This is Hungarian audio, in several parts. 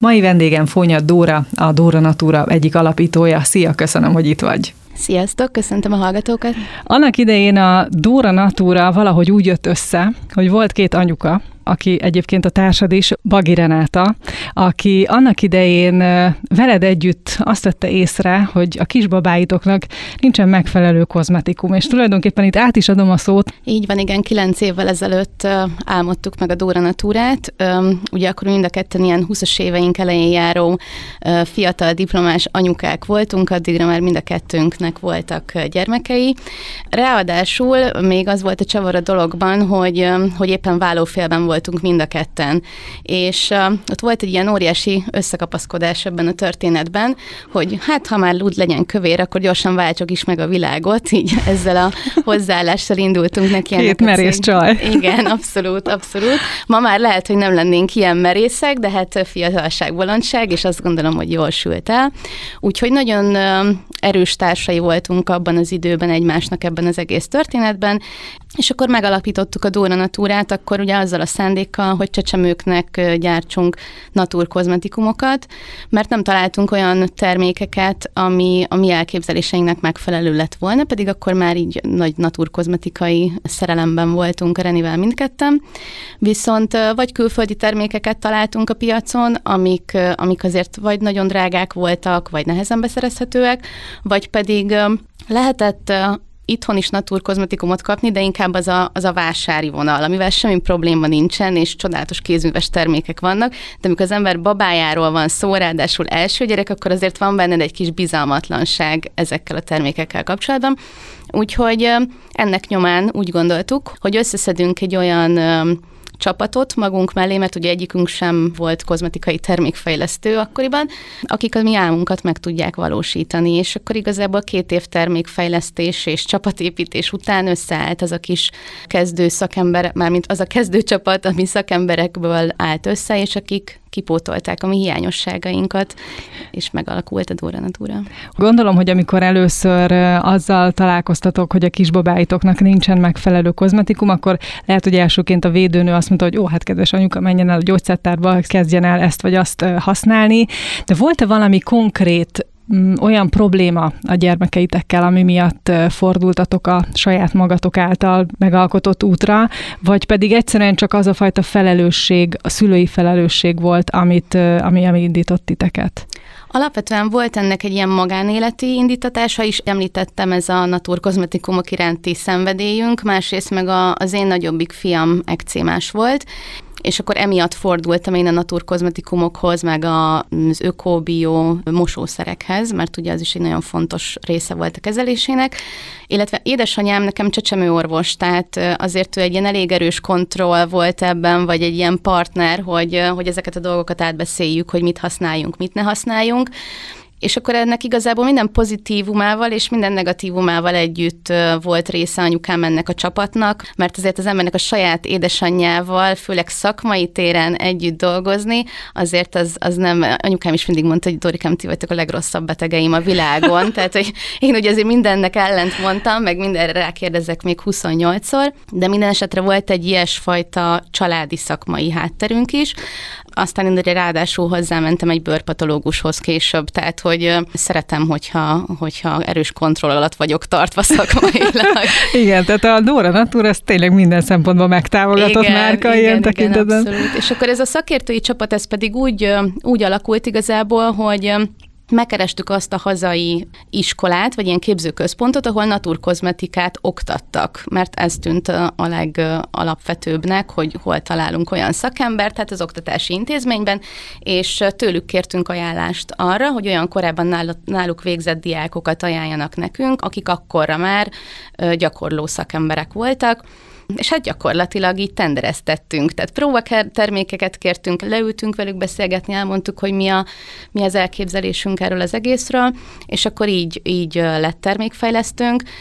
Mai vendégem Fónyad Dóra, a Dóra Natura egyik alapítója. Szia, köszönöm, hogy itt vagy. Sziasztok, köszöntöm a hallgatókat. Annak idején a Dóra Natura valahogy úgy jött össze, hogy volt két anyuka, aki egyébként a társad is, Bagi Renáta, aki annak idején veled együtt azt vette észre, hogy a kisbabáitoknak nincsen megfelelő kozmetikum, és tulajdonképpen itt át is adom a szót. Így van, igen, 9 évvel ezelőtt álmodtuk meg a Dóra Naturát. Ugye akkor mind a ketten ilyen 20-as éveink elején járó fiatal diplomás anyukák voltunk, addigra már mind a kettőnknek voltak gyermekei. Ráadásul még az volt a csavar a dologban, hogy éppen vállófélben voltunk mind a ketten. És ott volt egy ilyen óriási összekapaszkodás ebben a történetben, hogy hát ha már lúd legyen kövér, akkor gyorsan váltsuk is meg a világot, így ezzel a hozzáállással indultunk neki. Két merész csaj. Igen, abszolút, abszolút. Ma már lehet, hogy nem lennénk ilyen merészek, de hát fiatalság, bolondság, és azt gondolom, hogy jól sült el. Úgyhogy nagyon erős társai voltunk abban az időben egymásnak ebben az egész történetben, és akkor megalapítottuk a Dóra Naturát, akkor ugye azzal a szándékkal, hogy csecsemőknek gyártsunk naturkozmetikumokat, mert nem találtunk olyan termékeket, ami a mi elképzeléseinknek megfelelő lett volna, pedig akkor már így nagy naturkozmetikai szerelemben voltunk a Renivel mindketten. Viszont vagy külföldi termékeket találtunk a piacon, amik azért vagy nagyon drágák voltak, vagy nehezen beszerezhetőek, vagy pedig lehetett itthon is naturkozmetikumot kapni, de inkább az a vásári vonal, amivel semmi probléma nincsen, és csodálatos kézműves termékek vannak, de amikor az ember babájáról van szó, ráadásul első gyerek, akkor azért van benned egy kis bizalmatlanság ezekkel a termékekkel kapcsolatban. Úgyhogy ennek nyomán úgy gondoltuk, hogy összeszedünk egy olyan csapatot magunk mellé, mert ugye egyikünk sem volt kozmetikai termékfejlesztő akkoriban, akik a mi álmunkat meg tudják valósítani, és akkor igazából 2 év termékfejlesztés és csapatépítés után összeállt az a kis kezdő szakember, mármint az a kezdőcsapat, ami szakemberekből állt össze, és akik kipótolták a mi hiányosságainkat, és megalakult a Dóra Natura. Gondolom, hogy amikor először azzal találkoztatok, hogy a kisbabáitoknak nincsen megfelelő kozmetikum, akkor lehet, hogy elsőként a védőnő azt mondta, hogy hát kedves anyuka, menjen el a gyógyszertárba, kezdjen el ezt vagy azt használni. De volt-e valami konkrét olyan probléma a gyermekeitekkel, ami miatt fordultatok a saját magatok által megalkotott útra, vagy pedig egyszerűen csak az a fajta felelősség, a szülői felelősség volt, ami indított titeket? Alapvetően volt ennek egy ilyen magánéleti indítatása is, említettem, ez a naturkozmetikumok iránti szenvedélyünk, másrészt meg az én nagyobbik fiam ekcémás volt, és akkor emiatt fordultam én a naturkozmetikumokhoz, meg az öko-bio mosószerekhez, mert ugye az is egy nagyon fontos része volt a kezelésének, illetve édesanyám nekem csecsemőorvos, tehát azért ő egy ilyen elég erős kontroll volt ebben, vagy egy ilyen partner, hogy ezeket a dolgokat átbeszéljük, hogy mit használjunk, mit ne használjunk. És akkor ennek igazából minden pozitívumával és minden negatívumával együtt volt része anyukám ennek a csapatnak, mert azért az embernek a saját édesanyjával, főleg szakmai téren együtt dolgozni, azért az nem, anyukám is mindig mondta, hogy Dorikám, ti vagytok a legrosszabb betegeim a világon, tehát hogy én ugye azért mindennek ellent mondtam, meg mindenre rákérdezek még 28-szor, de minden esetre volt egy ilyesfajta családi szakmai hátterünk is. Aztán én ráadásul hozzámentem egy bőrpatológushoz később, tehát hogy szeretem, hogyha erős kontroll alatt vagyok tartva szakmailag. Igen, tehát a Dóra Natura az tényleg minden szempontból megtámogatott márka ilyen tekintetben. Igen, abszolút. És akkor ez a szakértői csapat, ez pedig úgy alakult igazából, hogy megkerestük azt a hazai iskolát, vagy ilyen képzőközpontot, ahol naturkozmetikát oktattak, mert ez tűnt a legalapvetőbbnek, hogy hol találunk olyan szakembert, tehát az oktatási intézményben, és tőlük kértünk ajánlást arra, hogy olyan korábban náluk végzett diákokat ajánljanak nekünk, akik akkorra már gyakorló szakemberek voltak, és hát gyakorlatilag így tendereztettünk, tehát próbatermékeket kértünk, leültünk velük beszélgetni, elmondtuk, hogy mi az elképzelésünk erről az egészről, és akkor így lett termékfejlesztőnk,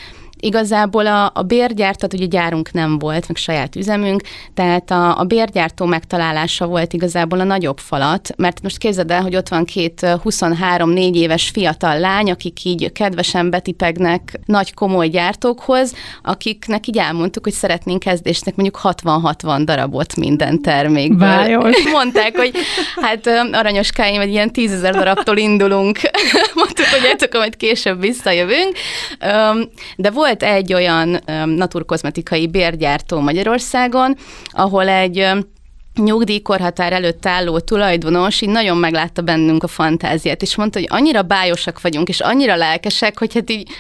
Igazából a bérgyártat, ugye gyárunk nem volt, meg saját üzemünk, tehát a bérgyártó megtalálása volt igazából a nagyobb falat, mert most képzeld el, hogy ott van 2 23-4 éves fiatal lány, akik így kedvesen betipegnek nagy komoly gyártókhoz, akiknek így elmondtuk, hogy szeretnénk kezdésnek mondjuk 60-60 darabot minden termékből. Vályos. Mondták, hogy hát aranyoskáim, hogy ilyen 10 000 darabtól indulunk. Mondtuk, hogy egyszerűen majd később visszajövünk. De volt egy olyan naturkozmetikai bérgyártó Magyarországon, ahol egy nyugdíjkorhatár előtt álló tulajdonos így nagyon meglátta bennünk a fantáziát, és mondta, hogy annyira bájosak vagyunk, és annyira lelkesek, hogy hát így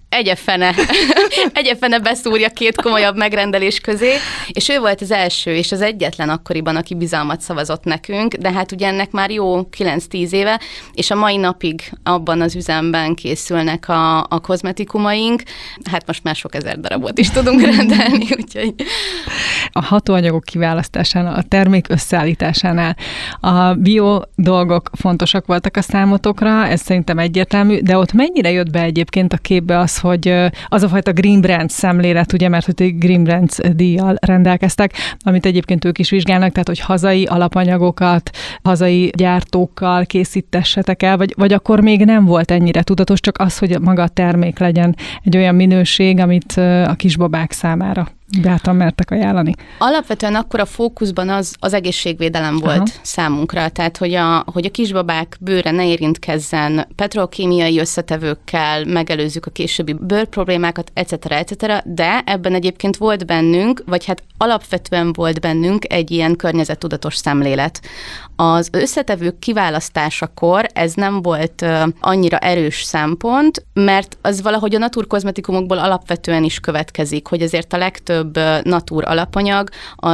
egyefene beszúrja 2 komolyabb megrendelés közé, és ő volt az első és az egyetlen akkoriban, aki bizalmat szavazott nekünk, de hát ugye ennek már jó 9-10 éve, és a mai napig abban az üzemben készülnek a kozmetikumaink, hát most már sok ezer darabot is tudunk rendelni, úgyhogy... A hatóanyagok kiválasztásánál, a termék összeállításánál a bio dolgok fontosak voltak a számotokra, ez szerintem egyértelmű, de ott mennyire jött be egyébként a képbe az, hogy az a fajta Green Brands szemlélet, ugye, mert hogy Green Brands díjjal rendelkeztek, amit egyébként ők is vizsgálnak, tehát hogy hazai alapanyagokat, hazai gyártókkal készítessetek el, vagy akkor még nem volt ennyire tudatos, csak az, hogy maga a termék legyen egy olyan minőség, amit a kisbabák számára bátran mertek ajánlani. Alapvetően akkor a fókuszban az egészségvédelem volt számunkra, tehát hogy a kisbabák bőre ne érintkezzen petrokémiai összetevőkkel, megelőzzük a későbbi bőrproblémákat, etc., de ebben egyébként volt bennünk, vagy hát alapvetően volt bennünk egy ilyen környezettudatos szemlélet. Az összetevők kiválasztásakor ez nem volt annyira erős szempont, mert az valahogy a naturkozmetikumokból alapvetően is következik, hogy azért a legtöbb natur alapanyag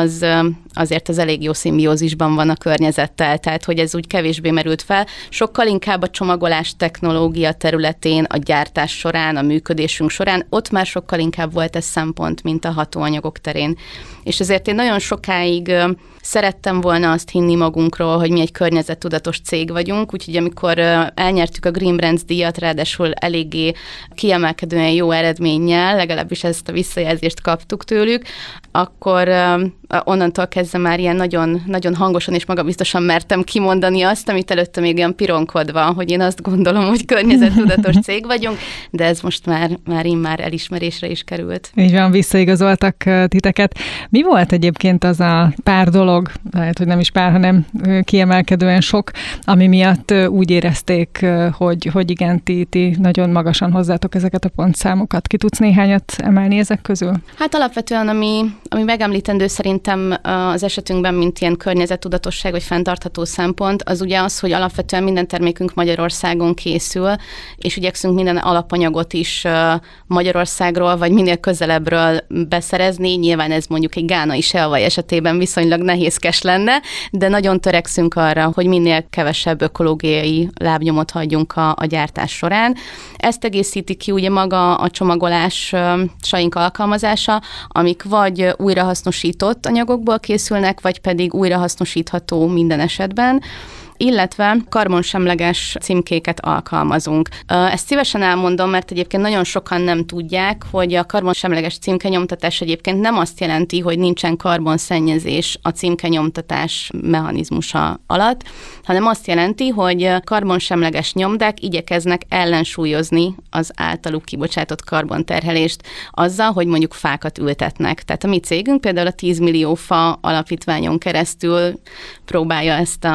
azért az elég jó szimbiózisban van a környezettel, tehát hogy ez úgy kevésbé merült fel. Sokkal inkább a csomagolás technológia területén, a gyártás során, a működésünk során, ott már sokkal inkább volt ez szempont, mint a hatóanyagok terén. És ezért én nagyon sokáig szerettem volna azt hinni magunkról, hogy mi egy környezettudatos cég vagyunk, úgyhogy amikor elnyertük a Green Brands díjat, ráadásul eléggé kiemelkedően jó eredménnyel, legalábbis ezt a visszajelzést kaptuk tőlük, akkor onnantól kezdve már ilyen nagyon, nagyon hangosan és magabiztosan mertem kimondani azt, amit előtte még olyan pironkodva, hogy én azt gondolom, hogy környezettudatos cég vagyunk, de ez most már elismerésre is került. Így van, visszaigazoltak titeket. Mi volt egyébként az a pár dolog, lehet, hogy nem is pár, hanem kiemelkedően sok, ami miatt úgy érezték, hogy igen, ti nagyon magasan hozzátok ezeket a pontszámokat. Ki tudsz néhányat emelni ezek közül? Hát alapvetően, ami megemlítendő szerintem az esetünkben, mint ilyen környezettudatosság vagy fenntartható szempont, az ugye az, hogy alapvetően minden termékünk Magyarországon készül, és igyekszünk minden alapanyagot is Magyarországról, vagy minél közelebbről beszerezni. Nyilván ez mondjuk egy gánai seavaj esetében viszonylag nehézkes lenne, de nagyon törekszünk arra, hogy minél kevesebb ökológiai lábnyomot hagyjunk a gyártás során. Ezt egészíti ki ugye maga a csomagolásaink alkalmazása, amik vagy újrahasznosított anyagokból készülnek, vagy pedig újrahasznosítható minden esetben, illetve karbonsemleges címkéket alkalmazunk. Ezt szívesen elmondom, mert egyébként nagyon sokan nem tudják, hogy a karbonsemleges címkenyomtatás egyébként nem azt jelenti, hogy nincsen karbonszennyezés a címkenyomtatás mechanizmusa alatt, hanem azt jelenti, hogy karbonsemleges nyomdák igyekeznek ellensúlyozni az általuk kibocsátott karbonterhelést azzal, hogy mondjuk fákat ültetnek. Tehát a mi cégünk például a 10 millió fa alapítványon keresztül próbálja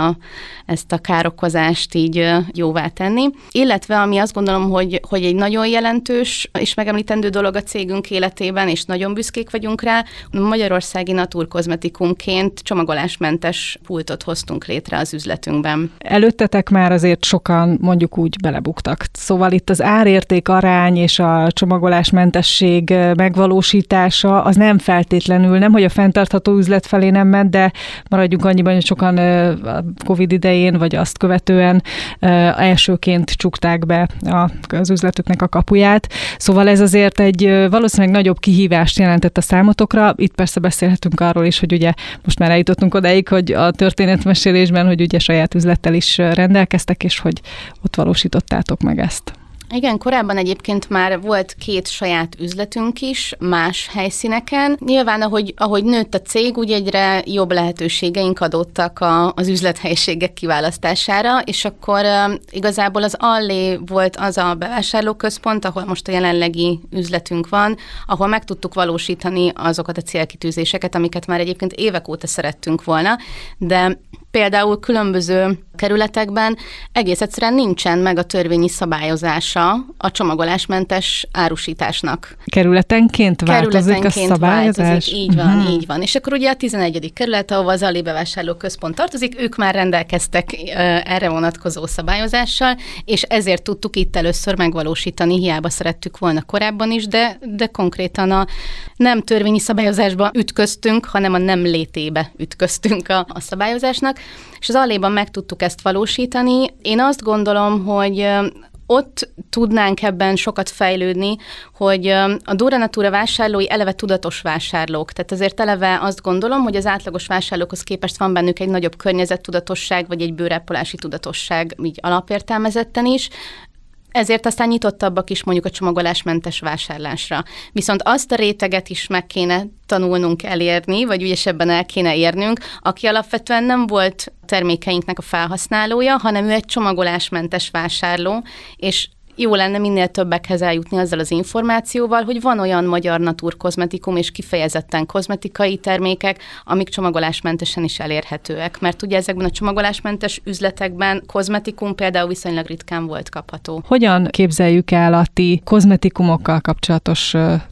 ezt a károkozást így jóvá tenni. Illetve ami azt gondolom, hogy egy nagyon jelentős és megemlítendő dolog a cégünk életében, és nagyon büszkék vagyunk rá, magyarországi naturkozmetikumként csomagolásmentes pultot hoztunk létre az üzletünkben. Előttetek már azért sokan mondjuk úgy belebuktak. Szóval itt az árérték arány és a csomagolásmentesség megvalósítása az nem feltétlenül, nem hogy a fenntartható üzlet felé nem ment, de maradjunk annyiban, hogy sokan a Covid idején, vagy azt követően elsőként csukták be az üzletüknek a kapuját. Szóval ez azért egy valószínűleg nagyobb kihívást jelentett a számotokra. Itt persze beszélhetünk arról is, hogy ugye most már eljutottunk odáig, hogy a történetmesélésben, hogy ugye saját üzlettel is rendelkeztek, és hogy ott valósítottátok meg ezt. Igen, korábban egyébként már volt 2 saját üzletünk is más helyszíneken. Nyilván, ahogy nőtt a cég, úgy egyre jobb lehetőségeink adottak az üzlethelyiségek kiválasztására, és akkor igazából az Allé volt az a bevásárlóközpont, ahol most a jelenlegi üzletünk van, ahol meg tudtuk valósítani azokat a célkitűzéseket, amiket már egyébként évek óta szerettünk volna, de például különböző kerületekben egész egyszerűen nincsen meg a törvényi szabályozása a csomagolásmentes árusításnak. Kerületenként változik a szabályozás? Változik, így van, így van. És akkor ugye a 11. kerület, ahol az Allé bevásárlóközpont tartozik, ők már rendelkeztek erre vonatkozó szabályozással, és ezért tudtuk itt először megvalósítani, hiába szerettük volna korábban is, de konkrétan a nem törvényi szabályozásba ütköztünk, hanem a nem létébe ütköztünk a szabályozásnak, és az Alléban meg tudtuk ezt valósítani. Én azt gondolom, hogy ott tudnánk ebben sokat fejlődni, hogy a Dura Natura vásárlói eleve tudatos vásárlók. Tehát azért eleve azt gondolom, hogy az átlagos vásárlókhoz képest van bennük egy nagyobb környezettudatosság, vagy egy bőrápolási tudatosság, így alapértelmezetten is. Ezért aztán nyitottabbak is mondjuk a csomagolásmentes vásárlásra. Viszont azt a réteget is meg kéne tanulnunk elérni, vagy ügyesebben el kéne érnünk, aki alapvetően nem volt termékeinknek a felhasználója, hanem ő egy csomagolásmentes vásárló, és jó lenne minél többekhez eljutni azzal az információval, hogy van olyan magyar naturkozmetikum és kifejezetten kozmetikai termékek, amik csomagolásmentesen is elérhetőek. Mert ugye ezekben a csomagolásmentes üzletekben kozmetikum például viszonylag ritkán volt kapható. Hogyan képzeljük el a ti kozmetikumokkal kapcsolatos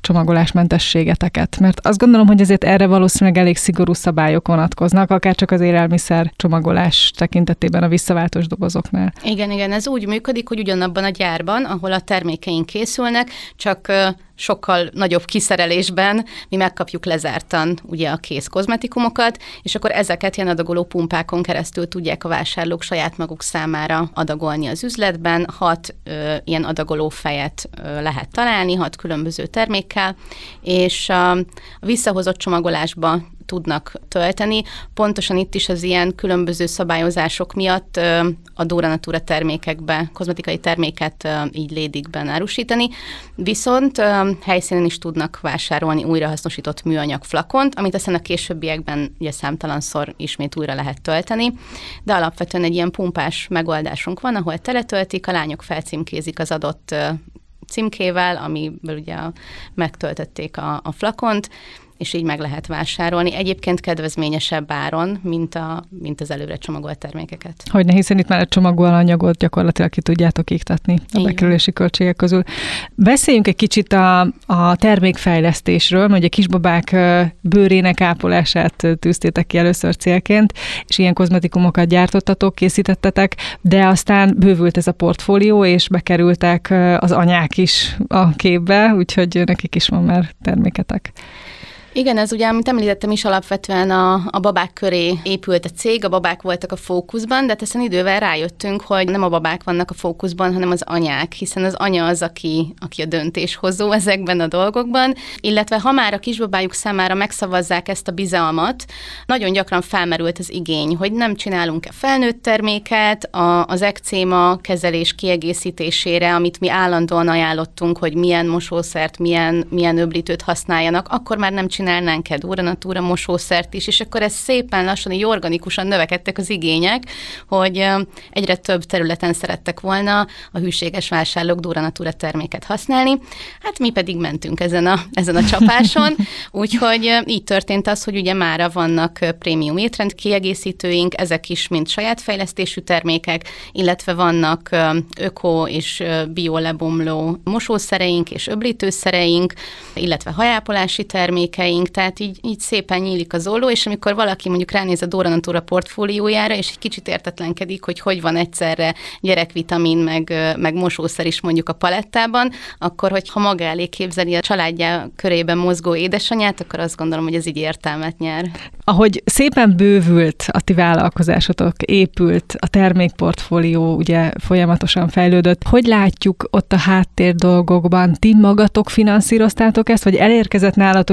csomagolásmentességeteket? Mert azt gondolom, hogy ezért erre valószínűleg elég szigorú szabályok vonatkoznak, akár csak az élelmiszer csomagolás tekintetében a visszaváltós dobozoknál. Igen, ez úgy működik, hogy ugyanabban a gyárban, ahol a termékeink készülnek, csak sokkal nagyobb kiszerelésben mi megkapjuk lezártan ugye a kész kozmetikumokat, és akkor ezeket ilyen adagoló pumpákon keresztül tudják a vásárlók saját maguk számára adagolni az üzletben. 6 ilyen adagoló fejet lehet találni, 6 különböző termékkel, és a visszahozott csomagolásba tudnak tölteni. Pontosan itt is az ilyen különböző szabályozások miatt a Dura Natura termékekbe, kozmetikai terméket így lédikben árusítani, viszont helyszínen is tudnak vásárolni újrahasznosított műanyag flakont, amit aztán a későbbiekben ugye számtalanszor ismét újra lehet tölteni, de alapvetően egy ilyen pumpás megoldásunk van, ahol teletöltik, a lányok felcímkézik az adott címkével, amiből ugye megtöltötték a flakont, és így meg lehet vásárolni. Egyébként kedvezményesebb áron, mint az előre csomagolt termékeket. Hogyne, hiszen itt már a csomagolóanyagot gyakorlatilag ki tudjátok iktatni a bekerülési költségek közül. Beszéljünk egy kicsit a termékfejlesztésről, hogy a kisbabák bőrének ápolását tűztétek ki először célként, és ilyen kozmetikumokat gyártottatok, készítettetek, de aztán bővült ez a portfólió, és bekerültek az anyák is a képbe, úgyhogy nekik is van már terméketek. Igen, ez ugye, amit említettem is, alapvetően a babák köré épült a cég, a babák voltak a fókuszban, de hát aztán idővel rájöttünk, hogy nem a babák vannak a fókuszban, hanem az anyák, hiszen az anya az, aki a döntéshozó ezekben a dolgokban, illetve ha már a kisbabájuk számára megszavazzák ezt a bizalmat, nagyon gyakran felmerült az igény, hogy nem csinálunk-e felnőtt terméket az ekcéma kezelés kiegészítésére, amit mi állandóan ajánlottunk, hogy milyen mosószert, milyen öblítőt használjanak, akkor már nem csinálnánk-e Dura Natura mosószert is, és akkor ez szépen lassan, így organikusan növekedtek az igények, hogy egyre több területen szerettek volna a hűséges vásárlók Dura Natura terméket használni. Hát mi pedig mentünk ezen a csapáson, úgyhogy így történt az, hogy ugye mára vannak prémium étrend kiegészítőink, ezek is mind saját fejlesztésű termékek, illetve vannak öko és biolebomló mosószereink és öblítőszereink, illetve hajápolási termékeink, tehát így szépen nyílik az olló, és amikor valaki mondjuk ránéz a Dura Natura portfóliójára, és egy kicsit értetlenkedik, hogy van egyszerre gyerekvitamin, meg mosószer is mondjuk a palettában, akkor hogyha maga elé képzeli a családja körében mozgó édesanyját, akkor azt gondolom, hogy ez így értelmet nyer. Ahogy szépen bővült a ti vállalkozásotok, épült a termékportfólió, ugye folyamatosan fejlődött, hogy látjuk ott a háttér dolgokban? Ti magatok finanszíroztátok ezt, vagy elérkezett nálatok is egy olyan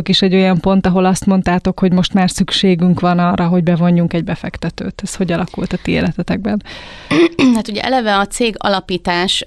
olyan pont, ahol azt mondtátok, hogy most már szükségünk van arra, hogy bevonjunk egy befektetőt? Ez hogy alakult a ti életetekben? Hát ugye eleve a cég alapítás,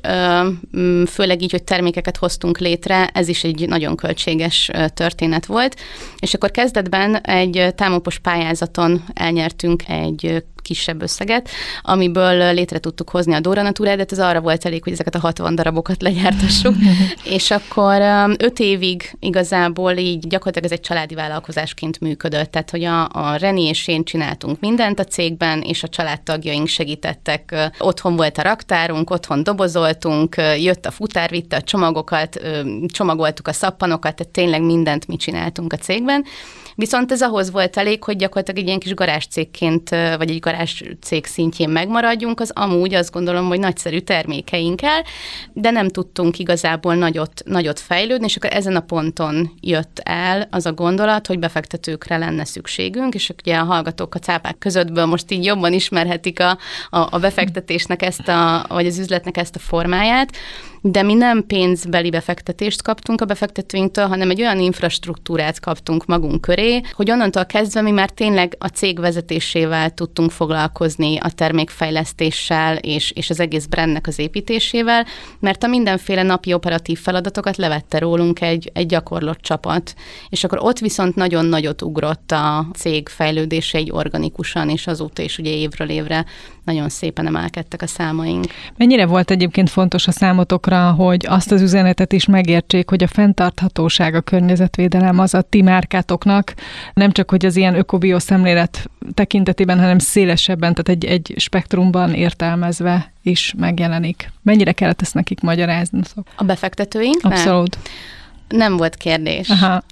főleg így, hogy termékeket hoztunk létre, ez is egy nagyon költséges történet volt, és akkor kezdetben egy támopos pályázaton elnyertünk egy kisebb összeget, amiből létre tudtuk hozni a Dóra Naturát, de ez arra volt elég, hogy ezeket a 60 darabokat legyártassuk, és akkor 5 évig igazából így gyakorlatilag ez egy családi vállalkozásként működött, tehát hogy a Reni és én csináltunk mindent a cégben, és a családtagjaink segítettek. Otthon volt a raktárunk, otthon dobozoltunk, jött a futár, vitte a csomagokat, csomagoltuk a szappanokat, tehát tényleg mindent mi csináltunk a cégben. Viszont ez ahhoz volt elég, hogy gyakorlatilag egy ilyen kis garázscégként, vagy egy garázscég szintjén megmaradjunk, az amúgy azt gondolom, hogy nagyszerű termékeinkkel, de nem tudtunk igazából nagyot fejlődni, és akkor ezen a ponton jött el az a gondolat, hogy befektetőkre lenne szükségünk, és ugye a hallgatók a cápák közöttből most így jobban ismerhetik a befektetésnek vagy az üzletnek ezt a formáját, de mi nem pénzbeli befektetést kaptunk a befektetőinktől, hanem egy olyan infrastruktúrát kaptunk magunk köré, hogy onnantól kezdve mi már tényleg a cég vezetésével tudtunk foglalkozni, a termékfejlesztéssel és az egész brandnek az építésével, mert a mindenféle napi operatív feladatokat levette rólunk egy gyakorlott csapat. És akkor ott viszont nagyon nagyot ugrott a cég fejlődése így organikusan, és azóta is ugye évről évre nagyon szépen emelkedtek a számaink. Mennyire volt egyébként fontos a számotokra, hogy azt az üzenetet is megértsék, hogy a fenntarthatóság, a környezetvédelem az a ti márkátoknak, nem csak, hogy az ilyen öko-bio szemlélet tekintetében, hanem szélesebben, tehát egy spektrumban értelmezve is megjelenik. Mennyire kellett ezt nekik magyarázni? A befektetőink? Abszolút. Nem volt kérdés.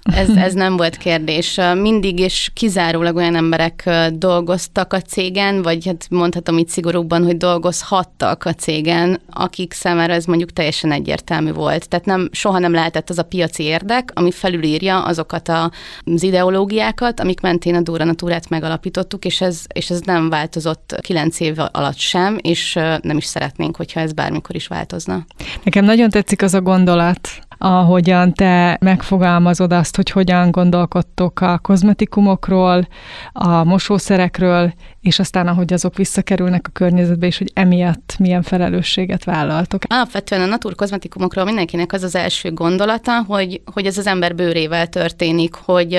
Ez nem volt kérdés. Mindig és kizárólag olyan emberek dolgoztak a cégen, vagy hát mondhatom így szigorúbban, hogy dolgozhattak a cégen, akik számára ez mondjuk teljesen egyértelmű volt. Tehát soha nem lehetett az a piaci érdek, ami felülírja azokat az ideológiákat, amik mentén a Dóra Naturát megalapítottuk, és ez nem változott 9 év alatt sem, és nem is szeretnénk, hogyha ez bármikor is változna. Nekem nagyon tetszik az a gondolat, ahogyan te megfogalmazod azt, hogy hogyan gondolkodtok a kozmetikumokról, a mosószerekről, és aztán ahogy azok visszakerülnek a környezetbe, és hogy emiatt milyen felelősséget vállaltok. Alapvetően a naturkozmetikumokról mindenkinek az első gondolata, hogy ez az ember bőrével történik, hogy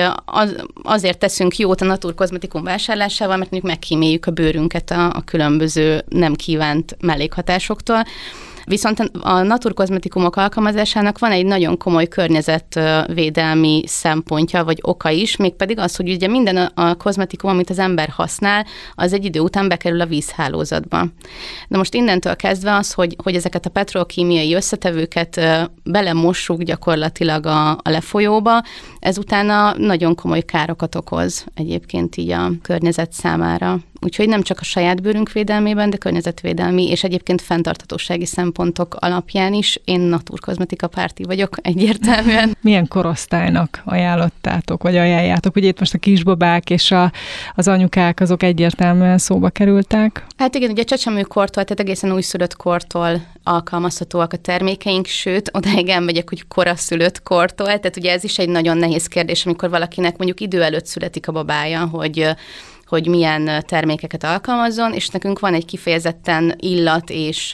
azért teszünk jót a naturkozmetikum vásárlásával, mert mondjuk megkíméljük a bőrünket a különböző nem kívánt mellékhatásoktól. Viszont a naturkozmetikumok alkalmazásának van egy nagyon komoly környezetvédelmi szempontja, vagy oka is, mégpedig az, hogy ugye minden a kozmetikum, amit az ember használ, az egy idő után bekerül a vízhálózatba. De most innentől kezdve az, hogy ezeket a petrokémiai összetevőket belemossuk gyakorlatilag a lefolyóba, ez utána nagyon komoly károkat okoz egyébként így a környezet számára. Úgyhogy nem csak a saját bőrünk védelmében, de környezetvédelmi és egyébként fenntarthatósági szempontok alapján is én naturkozmetika párti vagyok egyértelműen. Milyen korosztálynak ajánlottátok, vagy ajánljátok? Ugye itt most a kisbabák és az anyukák azok egyértelműen szóba kerültek? Hát igen, ugye csecsemőkortól, tehát egészen újszülött kortól alkalmazhatóak a termékeink, sőt, odáig elmegyek, hogy koraszülött kortól, tehát ugye ez is egy nagyon nehéz kérdés, amikor valakinek mondjuk idő előtt születik a babája, hogy milyen termékeket alkalmazzon, és nekünk van egy kifejezetten illat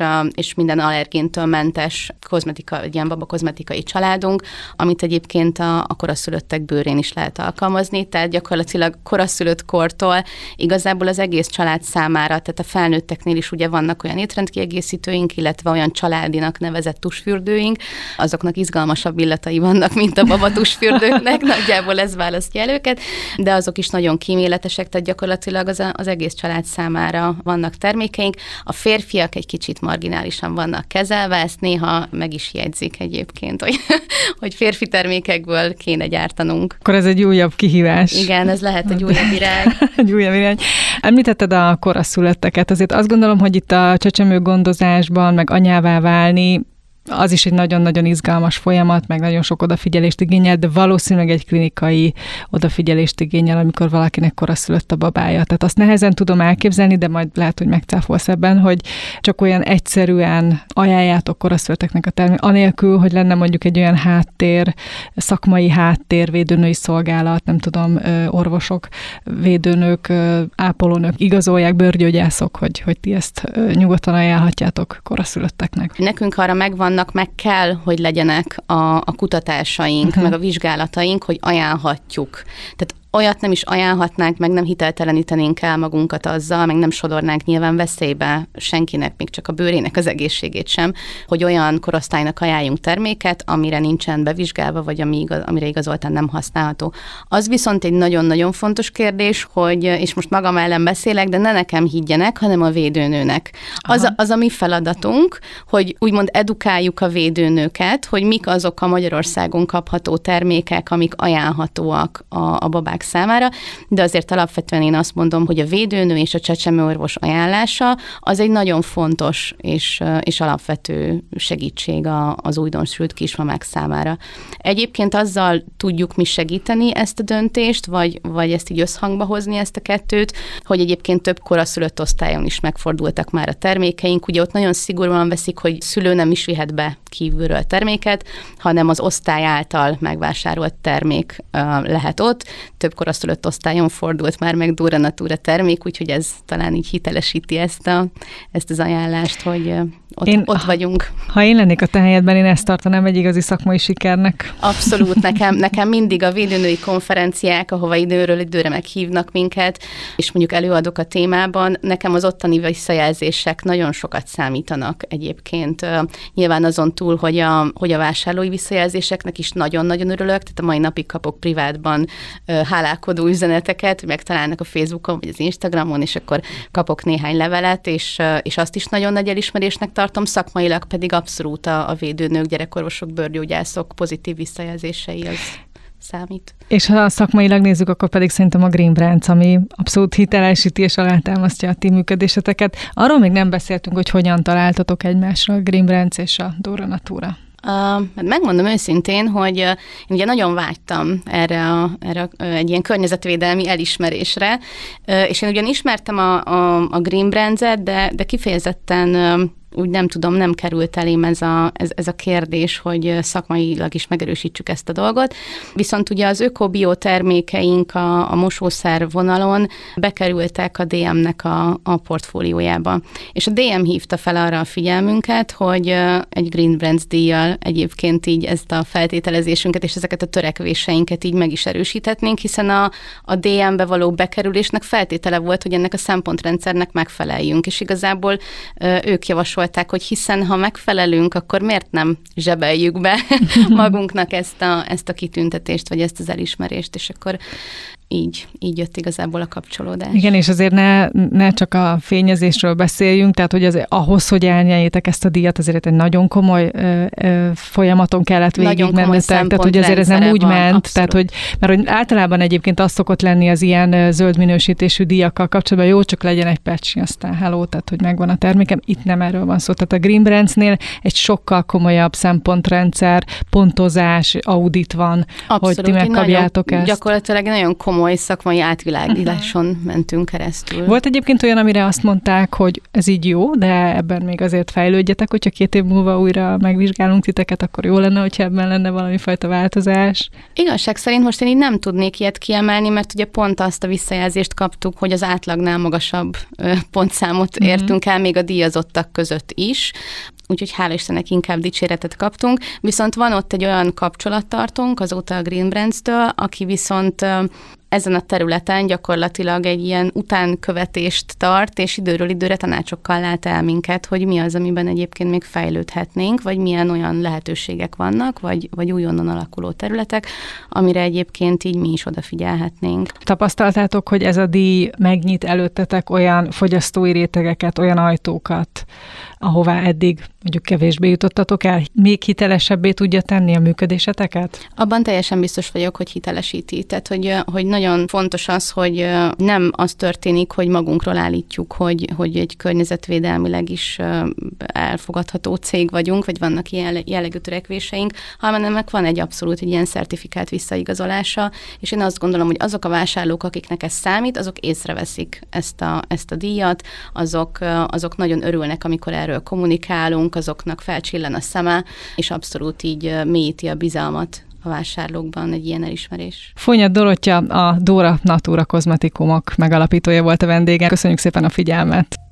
és minden allergéntől mentes kozmetika, egy ilyen babakozmetikai családunk, amit egyébként a koraszülöttek bőrén is lehet alkalmazni, tehát gyakorlatilag koraszülött kortól igazából az egész család számára, tehát a felnőtteknél is ugye vannak olyan étrendkiegészítőink, illetve olyan családinak nevezett tusfürdőink, azoknak izgalmasabb illatai vannak, mint a babatusfürdőknek, nagyjából ez választja el őket, de azok is nagyon kíméletesek, tehát gyakorlatilag az egész család számára vannak termékeink. A férfiak egy kicsit marginálisan vannak kezelve, ezt néha meg is jegyzik egyébként, hogy férfi termékekből kéne gyártanunk. Akkor ez egy újabb kihívás. Igen, ez lehet egy újabb irány. Egy újabb irány. Említetted a koraszülötteket, azért azt gondolom, hogy itt a csecsemőgondozásban, meg anyává válni, az is egy nagyon-nagyon izgalmas folyamat, meg nagyon sok odafigyelést igényel, de valószínűleg egy klinikai odafigyelést igényel, amikor valakinek koraszülött a babája. Tehát azt nehezen tudom elképzelni, de majd lehet, hogy megcáfolsz ebben, hogy csak olyan egyszerűen ajánljátok koraszülötteknek a terméket, anélkül, hogy lenne mondjuk egy olyan háttér, szakmai háttér, védőnői szolgálat, nem tudom, orvosok, védőnők, ápolónők igazolják, bőrgyógyászok, hogy ti ezt nyugodtan ajánlhatjátok koraszülötteknek. Nekünk arra megvannak, meg kell, hogy legyenek a kutatásaink, meg a vizsgálataink, hogy ajánlhatjuk. Tehát olyat nem is ajánlhatnánk, meg nem hiteltelenítenénk el magunkat azzal, meg nem sodornánk nyilván veszélybe senkinek, még csak a bőrének az egészségét sem, hogy olyan korosztálynak ajánljunk terméket, amire nincsen bevizsgálva, vagy amire igazoltan nem használható. Az viszont egy nagyon-nagyon fontos kérdés, és most magam ellen beszélek, de ne nekem higgyenek, hanem a védőnőnek. Az a mi feladatunk, hogy úgymond edukáljuk a védőnőket, hogy mik azok a Magyarországon kapható termékek, amik ajánlhatóak a babák számára, de azért alapvetően én azt mondom, hogy a védőnő és a csecsemőorvos ajánlása az egy nagyon fontos és alapvető segítség az újdonsült kismamák számára. Egyébként azzal tudjuk mi segíteni ezt a döntést, vagy ezt így összhangba hozni ezt a kettőt, hogy egyébként több koraszülött osztályon is megfordultak már a termékeink. Ugye ott nagyon szigorúan veszik, hogy szülő nem is vihet be kívülről terméket, hanem az osztály által megvásárolt termék lehet ott. Több koraszülött osztályon fordult már meg Dura Natura termék, úgyhogy ez talán így hitelesíti ezt az ajánlást, hogy ott vagyunk. Ha én lennék a te helyedben, én ezt tartanám egy igazi szakmai sikernek. Abszolút, nekem mindig a védőnői konferenciák, ahova időről időre meghívnak minket, és mondjuk előadok a témában, nekem az ottani visszajelzések nagyon sokat számítanak egyébként. Nyilván azon túl, hogy a vásárlói visszajelzéseknek is nagyon-nagyon örülök, tehát a mai napig kapok privátban hálálkodó üzeneteket, megtalálnak a Facebookon vagy az Instagramon, és akkor kapok néhány levelet, és azt is nagyon nagy elismerésnek tartom, szakmailag pedig abszolút a védőnők, gyerekorvosok, bőrgyógyászok pozitív visszajelzései az számít. És ha szakmailag nézzük, akkor pedig szerintem a Green Brands, ami abszolút hitelesíti és alátámasztja a ti működéseteket. Arról még nem beszéltünk, hogy hogyan találtatok egymásra a Green Brands és a Dura Natura. Megmondom őszintén, hogy én ugye nagyon vágytam erre egy ilyen környezetvédelmi elismerésre, és én ugyan ismertem a Green Brands-et, de kifejezetten úgy nem tudom, nem került elém ez a kérdés, hogy szakmailag is megerősítsük ezt a dolgot. Viszont ugye az öko-bio termékeink a mosószer vonalon bekerültek a DM-nek a portfóliójába. És a DM hívta fel arra a figyelmünket, hogy egy Green Brands díjjal egyébként így ezt a feltételezésünket és ezeket a törekvéseinket így meg is erősíthetnénk, hiszen a DM-be való bekerülésnek feltétele volt, hogy ennek a szempontrendszernek megfeleljünk. És igazából ők javasolták, hogy hiszen ha megfelelünk, akkor miért nem zsebeljük be magunknak ezt a kitüntetést, vagy ezt az elismerést, és akkor így jött igazából a kapcsolódás. Igen, és azért ne csak a fényezésről beszéljünk, tehát hogy ahhoz, hogy elnyeljétek ezt a díjat, azért egy nagyon komoly folyamaton kellett végigmennetek, tehát hogy azért ez nem úgy ment, tehát mert hogy általában egyébként az szokott lenni az ilyen zöld minősítésű díjakkal kapcsolatban, jó, csak legyen egy patchy, aztán hello, tehát hogy megvan a termékem, itt nem erről van szó. Tehát a Green Brandsnél egy sokkal komolyabb szempontrendszer, pontozás, audit van, abszolút, hogy ti megkapjátok ezt. Gyakorlatilag nagyon komoly szakmai átvilágításon mentünk keresztül. Volt egyébként olyan, amire azt mondták, hogy ez így jó, de ebben még azért fejlődjetek, hogyha 2 év múlva újra megvizsgálunk titeket, akkor jó lenne, hogyha ebben lenne valami fajta változás. Igazság szerint most én így nem tudnék ilyet kiemelni, mert ugye pont azt a visszajelzést kaptuk, hogy az átlagnál magasabb pontszámot értünk el, még a díjazottak között is. Úgyhogy hála Istennek inkább dicséretet kaptunk. Viszont van ott egy olyan kapcsolattartónk azóta a Green Brands-től, aki viszont ezen a területen gyakorlatilag egy ilyen utánkövetést tart, és időről időre tanácsokkal lát el minket, hogy mi az, amiben egyébként még fejlődhetnénk, vagy milyen olyan lehetőségek vannak, vagy újonnan alakuló területek, amire egyébként így mi is odafigyelhetnénk. Tapasztaltátok, hogy ez a díj megnyit előttetek olyan fogyasztói rétegeket, olyan ajtókat, ahová eddig mondjuk kevésbé jutottatok el, még hitelesebbé tudja tenni a működéseteket? Abban teljesen biztos vagyok, hogy hitelesíti. Tehát, hogy nagyon fontos az, hogy nem az történik, hogy magunkról állítjuk, hogy egy környezetvédelmileg is elfogadható cég vagyunk, vagy vannak ilyen jellegű törekvéseink, hanem ennek van egy abszolút egy ilyen szertifikált visszaigazolása, és én azt gondolom, hogy azok a vásárlók, akiknek ez számít, azok észreveszik ezt a díjat, azok nagyon örülnek, amikor erről kommunikálunk, azoknak felcsillan a szeme, és abszolút így mélyíti a bizalmat a vásárlókban egy ilyen elismerés. Fonyad Dorottya, a Dóra Natura kozmetikumok megalapítója volt a vendége. Köszönjük szépen a figyelmet!